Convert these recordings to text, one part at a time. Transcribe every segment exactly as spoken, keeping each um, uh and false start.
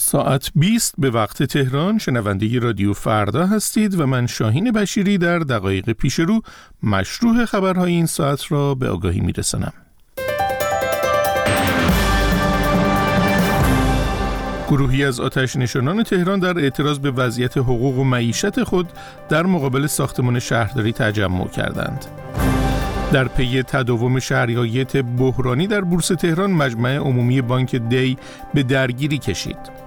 ساعت بیست به وقت تهران شنونده رادیو فردا هستید و من شاهین بشیری در دقایق پیش رو مشروح خبرهای این ساعت را به آگاهی میرسانم. گروهی از آتش‌نشانان تهران در اعتراض به وضعیت حقوق و معیشت خود در مقابل ساختمان شهرداری تجمع کردند. در پی تداوم شرایط بحرانی در بورس تهران، مجمع عمومی بانک دی به درگیری کشید.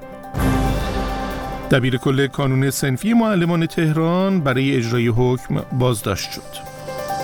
دبیرکل کانون صنفی معلمان تهران برای اجرای حکم بازداشت شد.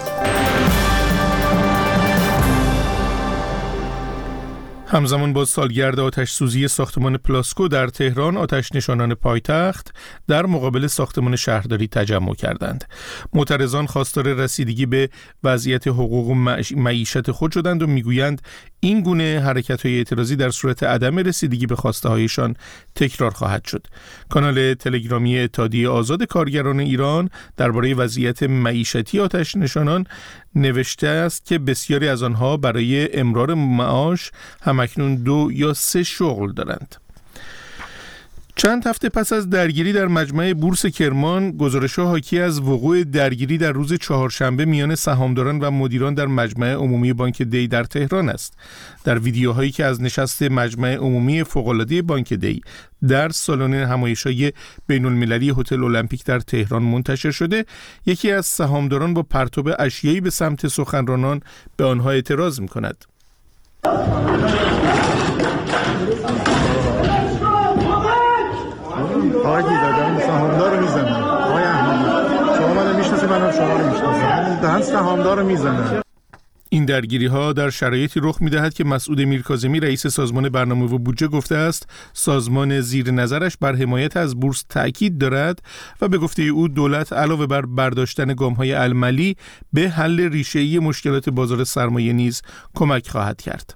همزمان با سالگرد آتش سوزی ساختمان پلاسکو در تهران، آتش نشانان پایتخت در مقابل ساختمان شهرداری تجمع کردند. معترضان خواستار رسیدگی به وضعیت حقوق و معیشت خود شدند و میگویند این گونه حرکت‌های اعتراضی در صورت عدم رسیدگی به خواسته‌هایشان تکرار خواهد شد. کانال تلگرامی اتحادیه آزاد کارگران ایران درباره وضعیت معیشتی آتش نشانان نوشته است که بسیاری از آنها برای امرار معاش همکنون دو یا سه شغل دارند. چند هفته پس از درگیری در مجمع بورس کرمان، گزارش‌ها حاکی از وقوع درگیری در روز چهارشنبه میان سهامداران و مدیران در مجمع عمومی بانک دی در تهران است. در ویدیوهایی که از نشست مجمع عمومی فوق‌العاده بانک دی در سالن همایش‌های بین‌المللی هتل المپیک در تهران منتشر شده، یکی از سهامداران با پرتاب اشیایی به سمت سخنرانان به آنها اعتراض می‌کند. آقای گیزادان سهامدار رو میزنه. آقای احمدی شما منو میشناسید، منم شما رو میشناسم. دهن سهامدار رو میزنه. این درگیری ها در شرایطی رخ میدهد که مسعود میرکاظمی رئیس سازمان برنامه و بودجه گفته است سازمان زیر نظرش بر حمایت از بورس تأکید دارد و به گفته او دولت علاوه بر برداشتن گام‌های عملی به حل ریشه‌ای مشکلات بازار سرمایه نیز کمک خواهد کرد.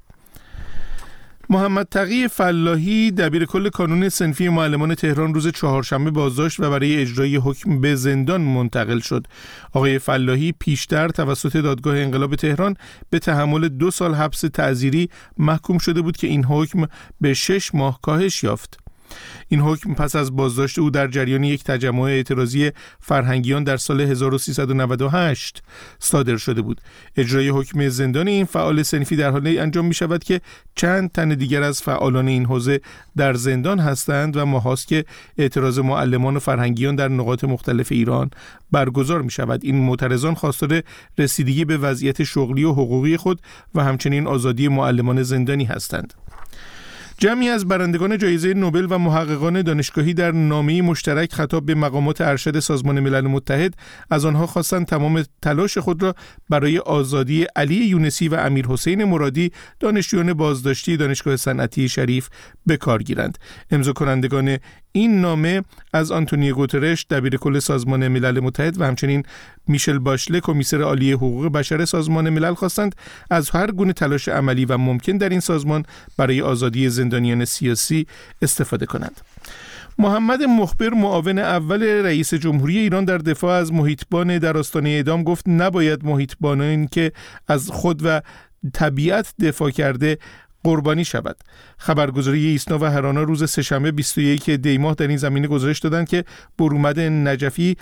محمد تقی فلاحی دبیرکل کانون صنفی معلمان تهران روز چهارشنبه بازداشت و برای اجرای حکم به زندان منتقل شد. آقای فلاحی پیشتر توسط دادگاه انقلاب تهران به تحمل دو سال حبس تعزیری محکوم شده بود که این حکم به شش ماه کاهش یافت. این حکم پس از بازداشت او در جریان یک تجمع اعتراضی فرهنگیان در سال هزار و سیصد و نود و هشت صادر شده بود. اجرای حکم زندان این فعال صنفی در حالی انجام می شود که چند تن دیگر از فعالان این حوزه در زندان هستند و ماهاست که اعتراض معلمان و فرهنگیان در نقاط مختلف ایران برگزار می شود. این معترضان خواستار رسیدگی به وضعیت شغلی و حقوقی خود و همچنین آزادی معلمان زندانی هستند. جمعی از برندگان جایزه نوبل و محققان دانشگاهی در نامه‌ای مشترک خطاب به مقامات ارشد سازمان ملل متحد از آنها خواستند تمام تلاش خود را برای آزادی علی یونسی و امیر حسین مرادی دانشجویان بازداشتی دانشگاه صنعتی شریف به کار گیرند. امضا کنندگان این نامه از آنتونیو گوترش دبیرکل سازمان ملل متحد و همچنین میشل باشله کمیسر عالی حقوق بشر سازمان ملل خواستند از هر گونه تلاش عملی و ممکن در این سازمان برای آزادی زندانیان سیاسی استفاده کنند. محمد مخبر معاون اول رئیس جمهوری ایران در دفاع از محیطبان در آستانه اعدام گفت نباید محیطبانان که از خود و طبیعت دفاع کرده قربانی شود. خبرگزاری ایسنا و هرانا روز سه‌شنبه بیست و یک دی ماه در این زمینه گزارش دادند که برومد نجفی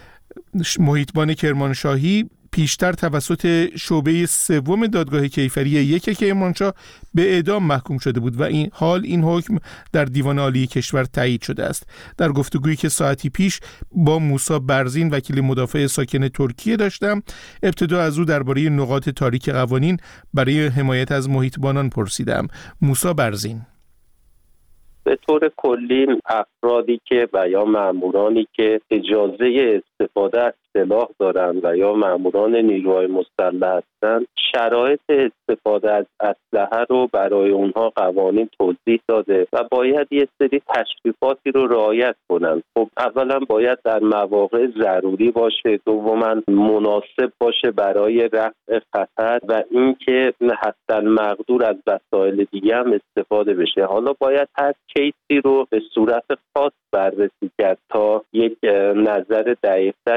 محیطبان کرمانشاهی پیشتر توسط شعبه سوم دادگاه کیفری یک کرمانشاه به اعدام محکوم شده بود و این حال این حکم در دیوان عالی کشور تایید شده است. در گفتگویی که ساعتی پیش با موسی برزین وکیل مدافع ساکن ترکیه داشتم، ابتدا از او درباره نقاط تاریک قوانین برای حمایت از محیطبانان پرسیدم. موسی برزین: به طور کلی افرادی که و یا مامورانی که اجازه استفاده از سلاح دارند و یا ماموران نیروهای مسلح هستند، شرایط استفاده از اسلحه رو برای اونها قوانین توضیح داده و باید یه سری تشریفاتی رو رعایت کنند. خب اولا باید در مواقع ضروری باشه، دوما مناسب باشه برای رفع خطر و اینکه حتی المقدور از وسایل دیگه هم استفاده بشه. حالا باید هر کیسی رو به صورت خاص بررسی کرد تا یک نظر دقیق‌تری داد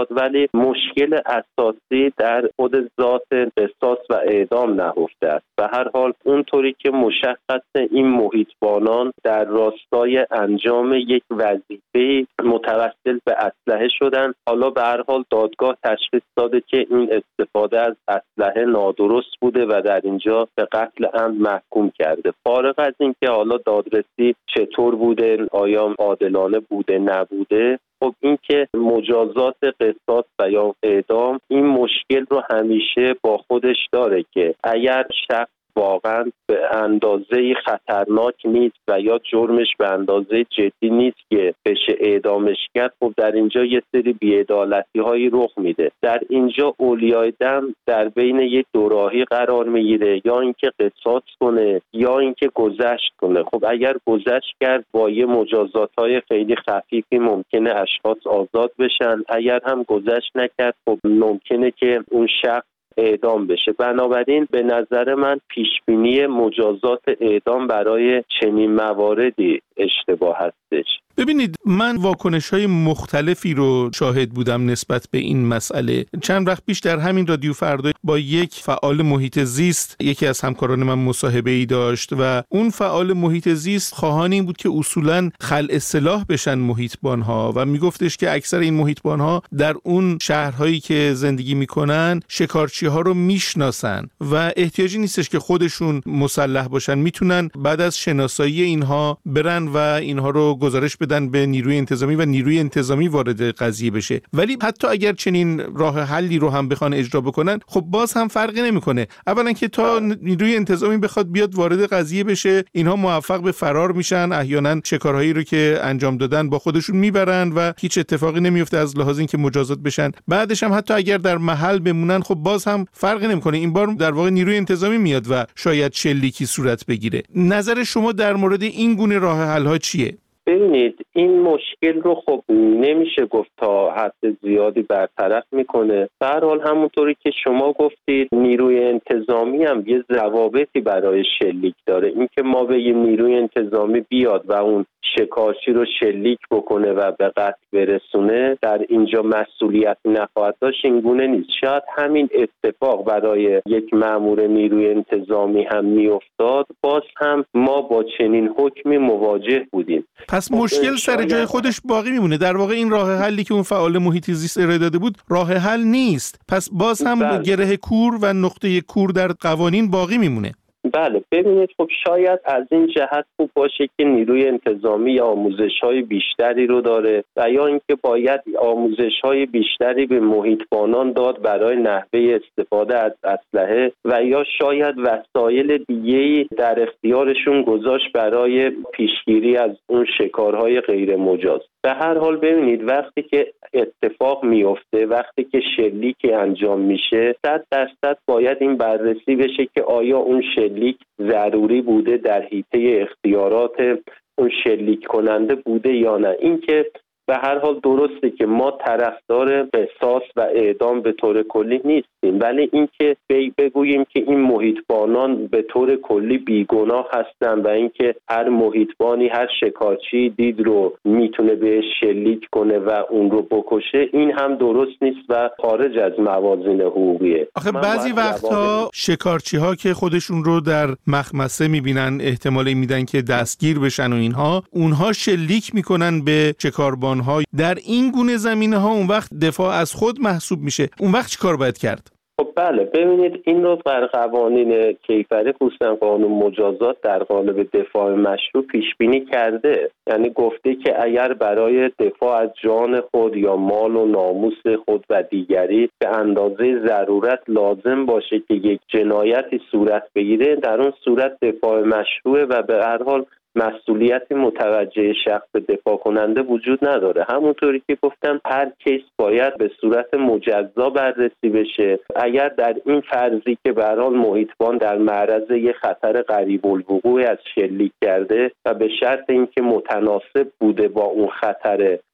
ولی مشکل اساسی در خود ذات قصاص و اعدام نهفته است. به هر حال اونطوری که مشخص این محیطبانان در راستای انجام یک وظیفه متوسل به اسلحه شدن. حالا به هر حال دادگاه تشخیص داده که این استفاده از اسلحه نادرست بوده و در اینجا به قتل عمد محکوم کرده. فارغ از این که حالا دادرسی چطور بوده، آیا عادلانه بوده نبوده، خب این که مجازات قصاص و یا اعدام این مشکل رو همیشه با خودش داره که اگر شخص واقعا به اندازه خطرناک نیست و یا جرمش به اندازه جدی نیست که بشه اعدامش کرد، خب در اینجا یه سری بی‌عدالتی هایی رخ میده. در اینجا اولیای دم در بین یک دوراهی قرار میگیره، یا اینکه قصاص کنه یا اینکه گذشت کنه. خب اگر گذشت کرد با یه مجازات های خیلی خفیفی ممکنه اشخاص آزاد بشن، اگر هم گذشت نکرد خب ممکنه که اون شخص اعدام بشه. بنابراین به نظر من پیشبینی مجازات اعدام برای چنین مواردی اشتباه هستش. ببینید، من واکنش‌های مختلفی رو شاهد بودم نسبت به این مسئله. چند وقت پیش در همین رادیو فردا با یک فعال محیط زیست یکی از همکاران من مصاحبه‌ای داشت و اون فعال محیط زیست خواهان این بود که اصولاً خلع سلاح بشن محیطبان‌ها و میگفتش که اکثر این محیطبان‌ها در اون شهرهایی که زندگی میکنن شکارچی‌ها رو میشناسن و احتیاجی نیستش که خودشون مسلح باشن، میتونن بعد از شناسایی اینها برن و اینها رو گزارش بدن به نیروی انتظامی و نیروی انتظامی وارد قضیه بشه. ولی حتی اگر چنین راه حلی رو هم بخوان اجرا بکنن، خب باز هم فرقی نمیکنه. اولا که تا نیروی انتظامی بخواد بیاد وارد قضیه بشه، اینها موفق به فرار میشن، احیانا شکارهایی رو که انجام دادن با خودشون میبرن و هیچ اتفاقی نمیفته از لحاظ اینکه مجازات بشن. بعدش هم حتی اگر در محل بمونن، خب باز هم فرقی نمیکنه. این بار در واقع نیروی انتظامی میاد و شاید شلیکی صورت بگیره. نظر شما در مورد این گونه راه حل ها چیه؟ ببینید، این مشکل رو خب نمیشه گفت تا حد زیادی برطرف میکنه. به هر حال همونطوری که شما گفتید نیروی انتظامی هم یه ضوابطی برای شلیک داره. اینکه ما بگیم نیروی انتظامی بیاد و اون شکارچی رو شلیک بکنه و به قتل برسونه، در اینجا مسئولیت نخواهد داشت، این گونه نیست. شاید همین اتفاق برای یک مأمور نیروی انتظامی هم میافتاد، باز هم ما با چنین حکمی مواجه بودیم. پس مشکل سر جای خودش باقی میمونه. در واقع این راه حلی که اون فعال محیط زیست ارائه داده بود راه حل نیست. پس باز هم بله. گره کور و نقطه کور در قوانین باقی میمونه. بله، ببینید، خب شاید از این جهت خوب باشه که نیروی انتظامی آموزش‌های بیشتری رو داره و یا اینکه باید آموزش‌های بیشتری به محیطبانان داد برای نحوه استفاده از اسلحه و یا شاید وسایل دیگه‌ای در اختیارشون گذاشت برای پیشگیری از اون شکارهای غیر مجاز. به هر حال ببینید، وقتی که اتفاق میفته، وقتی که شلیک انجام میشه، صد درصد باید این بررسی بشه که آیا اون شلیک ضروری بوده، در حیطه اختیارات اون شلیک کننده بوده یا نه. اینکه به هر حال درسته که ما طرفدار قصاص و اعدام به طور کلی نیستیم، ولی اینکه بگوییم که این محیطبانان به طور کلی بیگناه هستن و اینکه هر محیطبانی هر شکارچی دید رو میتونه بهش شلیک کنه و اون رو بکشه، این هم درست نیست و خارج از موازین حقوقیه. آخه بعضی وقتها شکارچی ها که خودشون رو در مخمسه میبینن، احتمالی میدن که دستگیر بشن و اینها، اونها شلیک میکنن به شکاربان ها. در این گونه زمینه ها اون وقت دفاع از خود محسوب میشه. اون وقت چی کار باید کرد؟ خب بله، ببینید، این رو بر قوانین کیفری، خصوصا قانون مجازات در قالب دفاع مشروع پیش بینی کرده. یعنی گفته که اگر برای دفاع از جان خود یا مال و ناموس خود و دیگری به اندازه ضرورت لازم باشه که یک جنایتی صورت بگیره، در اون صورت دفاع مشروعه و به هر حال مسئولیت متوجه شخص دفاع کننده وجود نداره. همونطوری که گفتم، هر کیس باید به صورت مجزا بررسی بشه. اگر در این فرضی که به هر حال محیطبان در معرض یک خطر قریب الوقوع از شلیک کرده و به شرط اینکه متناسب بوده با اون خطر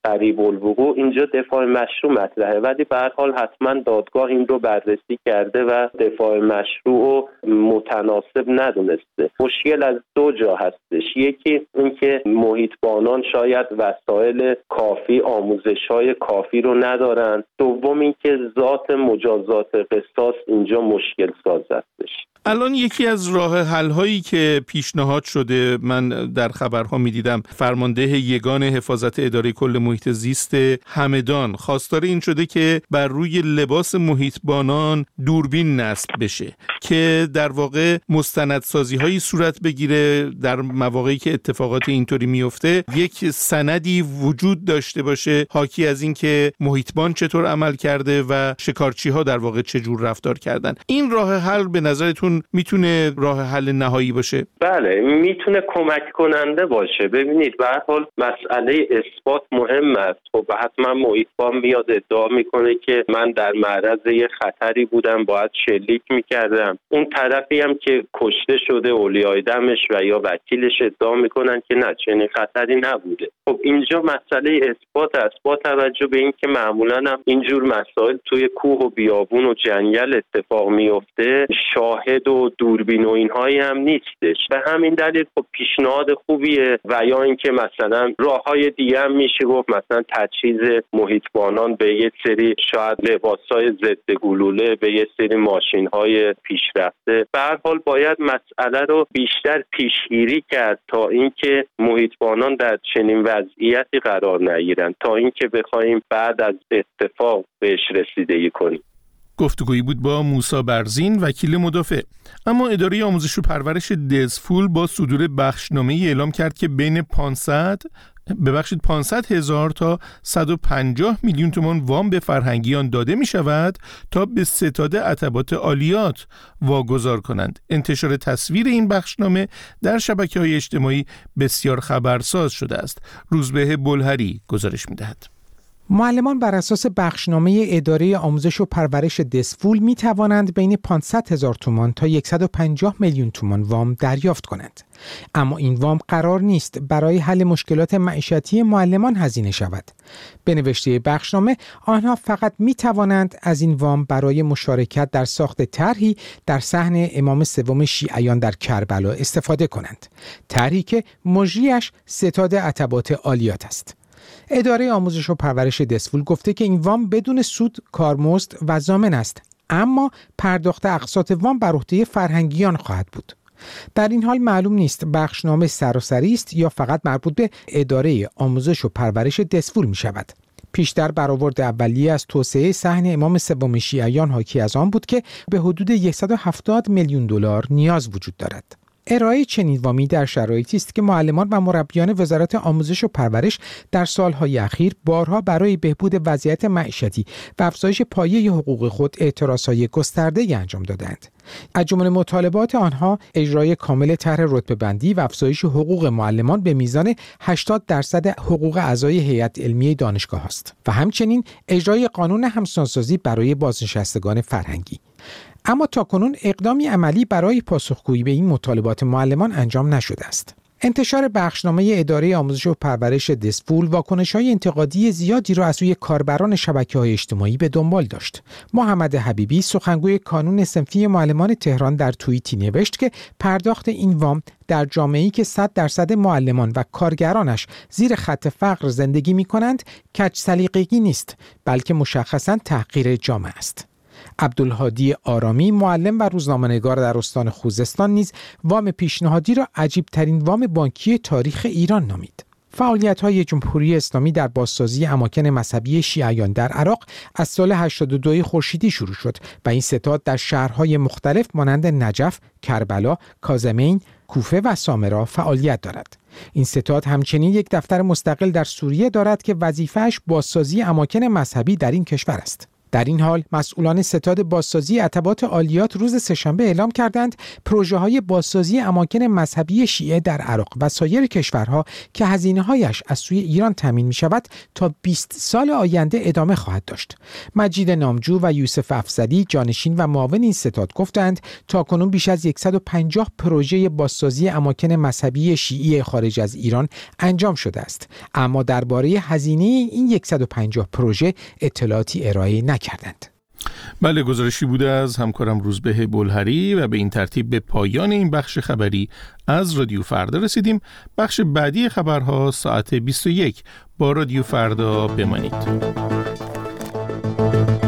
قریب الوقوع اینجا دفاع مشروع مطرحه، ولی به هر حال حتما دادگاه این رو بررسی کرده و دفاع مشروع و متناسب ندونسته. مشکل از دو جا هستش. یکی اینکه محیطبانان شاید وسایل کافی، آموزش‌های کافی رو ندارن. دوم اینکه ذات مجازات قصاص اینجا مشکل ساز هستش. الان یکی از راه حل هایی که پیشنهاد شده، من در خبرها میدیدم فرمانده یگان حفاظت اداره کل محیط زیست همدان خواستار این شده که بر روی لباس محیطبانان دوربین نصب بشه که در واقع مستندسازی هایی صورت بگیره در مواقعی که اتفاقات اینطوری میفته، یک سندی وجود داشته باشه حاکی از این که محیطبان چطور عمل کرده و شکارچی ها در واقع چجور رفتار کردن. این راه حل به نظرتون میتونه راه حل نهایی باشه؟ بله، میتونه کمک کننده باشه. ببینید به هر حال مسئله اثبات مهم است. خب حتما محیطبان میاد ادعا میکنه که من در معرض یه خطری بودم، باید شلیک میکردم. اون طرفی هم که کشته شده، اولیای دمش و یا وکیلش ادعا میکنن که نه، چنین خطری نبوده. خب اینجا مسئله اثبات است. با توجه به اینکه معمولا هم اینجور مسائل توی کوه و بیابون و جنگل اتفاق میفته، شاهد و دوربین و اینهایی هم نیستش. به همین دلیل خب پیشنهاد خوبیه. و یا اینکه مثلا راههای دیگه هم میشه گفت، مثلا تجهیز محیطبانان به یه سری شاید لباسای ضد گلوله، به یه سری ماشین‌های پیشرفته. به هر حال باید مسئله رو بیشتر پیشگیری کرد تا اینکه محیطبانان در چنین وضعیتی قرار نگیرن، تا اینکه بخوایم بعد از اتفاق بهش رسیدگی کنیم. گفتگویی بود با موسی برزین، وکیل مدافع. اما اداره آموزش و پرورش دزفول با صدور بخشنامه‌ای اعلام کرد که بین پانصد ببخشید پانصد هزار تا صد و پنجاه میلیون تومان وام به فرهنگیان داده می شود تا به ستاد عتبات عالیات واگذار کنند. انتشار تصویر این بخشنامه در شبکه‌های اجتماعی بسیار خبرساز شده است. روزبه بلهری گزارش می دهد. معلمان بر اساس بخشنامه اداره آموزش و پرورش دزفول می توانند بین پانصد هزار تومان تا صد و پنجاه میلیون تومان وام دریافت کنند. اما این وام قرار نیست برای حل مشکلات معیشتی معلمان هزینه شود. به نوشته بخشنامه، آنها فقط می توانند از این وام برای مشارکت در ساخت طرحی در صحن امام سوم شیعیان در کربلا استفاده کنند. طرحی که مجریش ستاد عتبات عالیات است. اداره آموزش و پرورش دزفول گفته که این وام بدون سود، کارمزد و ضامن است، اما پرداخت اقساط وام بر عهده فرهنگیان خواهد بود. در این حال معلوم نیست بخشنامه سراسری است یا فقط مربوط به اداره آموزش و پرورش دزفول می شود. پیشتر برآورد اولیه از توسعه صحن امام سوم شیعیان حاکی از آن بود که به حدود صد و هفتاد میلیون دلار نیاز وجود دارد. ارائه چنین وامی در شرایطی است که معلمان و مربیان وزارت آموزش و پرورش در سالهای اخیر بارها برای بهبود وضعیت معیشتی و افزایش پایه حقوق خود اعتراضهای گسترده‌ای انجام دادند. از جمله مطالبات آنها اجرای کامل طرح رتبه‌بندی و افزایش حقوق معلمان به میزان هشتاد درصد حقوق اعضای هیئت علمی دانشگاه است و همچنین اجرای قانون همسانسازی برای بازنشستگان فرهنگی. اما تاکنون اقدامی عملی برای پاسخگویی به این مطالبات معلمان انجام نشده است. انتشار بخشنامه اداره آموزش و پرورش دزفول واکنش‌های انتقادی زیادی را از سوی کاربران شبکه‌های اجتماعی به دنبال داشت. محمد حبیبی، سخنگوی کانون صنفی معلمان تهران، در توییتی نوشت که پرداخت این وام در جامعه‌ای که صد درصد معلمان و کارگرانش زیر خط فقر زندگی می‌کنند، کج سلیقگی نیست، بلکه مشخصاً تحقیر جامعه است. عبدالهادی آرامی، معلم و روزنامه‌نگار در استان خوزستان، نیز وام پیشنهادی را عجیب‌ترین وام بانکی تاریخ ایران نامید. فعالیت‌های جمهوری اسلامی در بازسازی اماکن مذهبی شیعیان در عراق از سال هشتاد و دو خورشیدی شروع شد و این ستاد در شهرهای مختلف مانند نجف، کربلا، کاظمین، کوفه و سامرا فعالیت دارد. این ستاد همچنین یک دفتر مستقل در سوریه دارد که وظیفه‌اش بازسازی اماکن مذهبی در این کشور است. در این حال مسئولان ستاد بازسازی عتبات عالیات روز سه‌شنبه اعلام کردند پروژه‌های بازسازی اماکن مذهبی شیعه در عراق و سایر کشورها که هزینه‌هایش از سوی ایران تامین می‌شود تا بیست سال آینده ادامه خواهد داشت. مجید نامجو و یوسف افضلی جانشین و معاون این ستاد گفتند تاکنون بیش از صد و پنجاه پروژه بازسازی اماکن مذهبی شیعی خارج از ایران انجام شده است، اما درباره هزینه این صد و پنجاه پروژه اطلاعاتی ارائه نکردند. بله، گزارشی بوده از همکارم روزبه بلهری و به این ترتیب به پایان این بخش خبری از رادیو فردا رسیدیم. بخش بعدی خبرها ساعت بیست و یک با رادیو فردا بمانید.